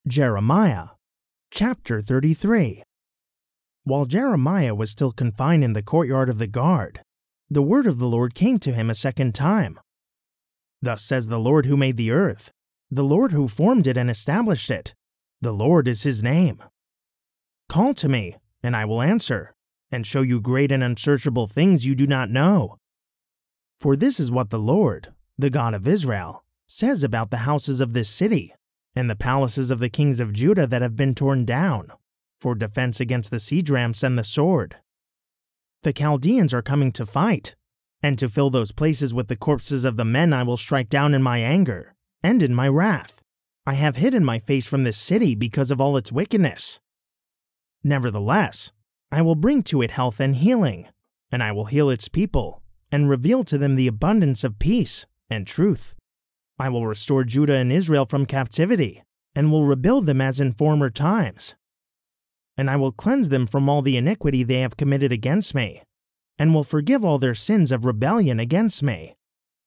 Jeremiah, chapter 33. While Jeremiah was still confined in the courtyard of the guard, the word of the Lord came to him a second time. Thus says the Lord who made the earth, the Lord who formed it and established it. The Lord is his name. Call to me, and I will answer, and show you great and unsearchable things you do not know. For this is what the Lord, the God of Israel, says about the houses of this city, and the palaces of the kings of Judah that have been torn down, for defense against the siege ramps and the sword. The Chaldeans are coming to fight, and to fill those places with the corpses of the men I will strike down in my anger, and in my wrath. I have hidden my face from this city because of all its wickedness. Nevertheless, I will bring to it health and healing, and I will heal its people, and reveal to them the abundance of peace and truth. I will restore Judah and Israel from captivity, and will rebuild them as in former times. And I will cleanse them from all the iniquity they have committed against me, and will forgive all their sins of rebellion against me.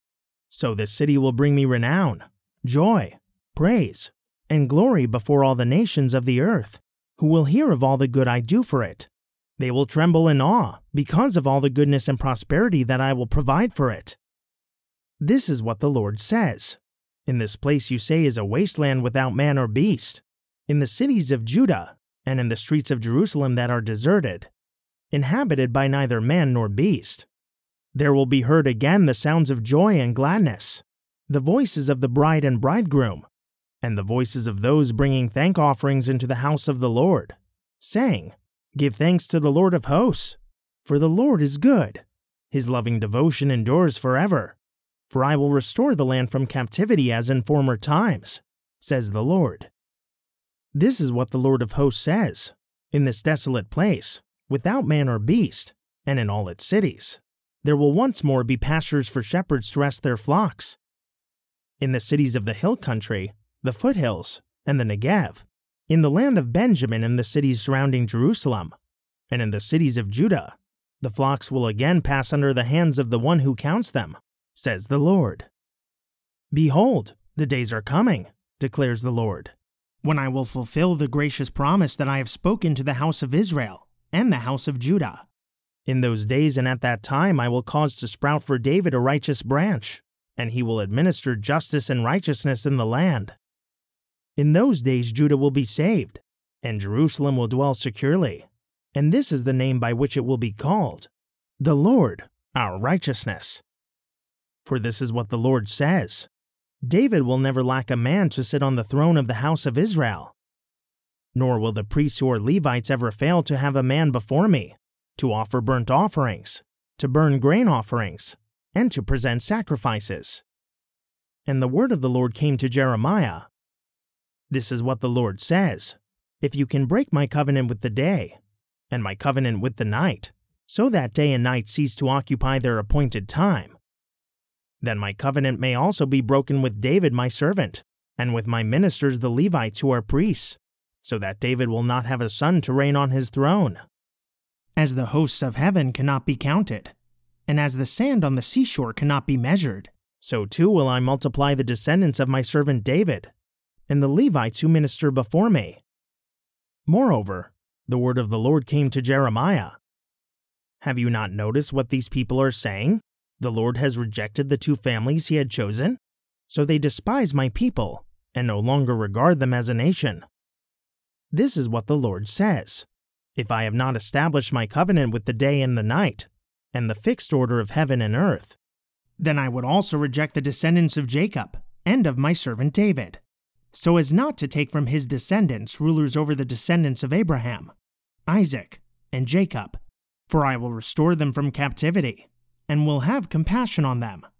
So this city will bring me renown, joy, praise, and glory before all the nations of the earth, who will hear of all the good I do for it. They will tremble in awe because of all the goodness and prosperity that I will provide for it. This is what the Lord says. In this place you say is a wasteland without man or beast, in the cities of Judah, and in the streets of Jerusalem that are deserted, inhabited by neither man nor beast. There will be heard again the sounds of joy and gladness, the voices of the bride and bridegroom, and the voices of those bringing thank offerings into the house of the Lord, saying, Give thanks to the Lord of hosts, for the Lord is good. His loving devotion endures forever. For I will restore the land from captivity as in former times, says the Lord. This is what the Lord of hosts says, in this desolate place, without man or beast, and in all its cities, there will once more be pastures for shepherds to rest their flocks. In the cities of the hill country, the foothills, and the Negev, in the land of Benjamin and the cities surrounding Jerusalem, and in the cities of Judah, the flocks will again pass under the hands of the one who counts them, says the Lord. Behold, the days are coming, declares the Lord, when I will fulfill the gracious promise that I have spoken to the house of Israel and the house of Judah. In those days and at that time I will cause to sprout for David a righteous branch, and he will administer justice and righteousness in the land. In those days Judah will be saved, and Jerusalem will dwell securely, and this is the name by which it will be called, the Lord, our righteousness. For this is what the Lord says, David will never lack a man to sit on the throne of the house of Israel. Nor will the priests who are Levites ever fail to have a man before me, to offer burnt offerings, to burn grain offerings, and to present sacrifices. And the word of the Lord came to Jeremiah. This is what the Lord says, If you can break my covenant with the day, and my covenant with the night, so that day and night cease to occupy their appointed time, then my covenant may also be broken with David my servant, and with my ministers the Levites who are priests, so that David will not have a son to reign on his throne. As the hosts of heaven cannot be counted, and as the sand on the seashore cannot be measured, so too will I multiply the descendants of my servant David, and the Levites who minister before me. Moreover, the word of the Lord came to Jeremiah. Have you not noticed what these people are saying? The Lord has rejected the two families he had chosen, so they despise my people, and no longer regard them as a nation. This is what the Lord says, If I have not established my covenant with the day and the night, and the fixed order of heaven and earth, then I would also reject the descendants of Jacob, and of my servant David, so as not to take from his descendants rulers over the descendants of Abraham, Isaac, and Jacob, for I will restore them from captivity, and will have compassion on them,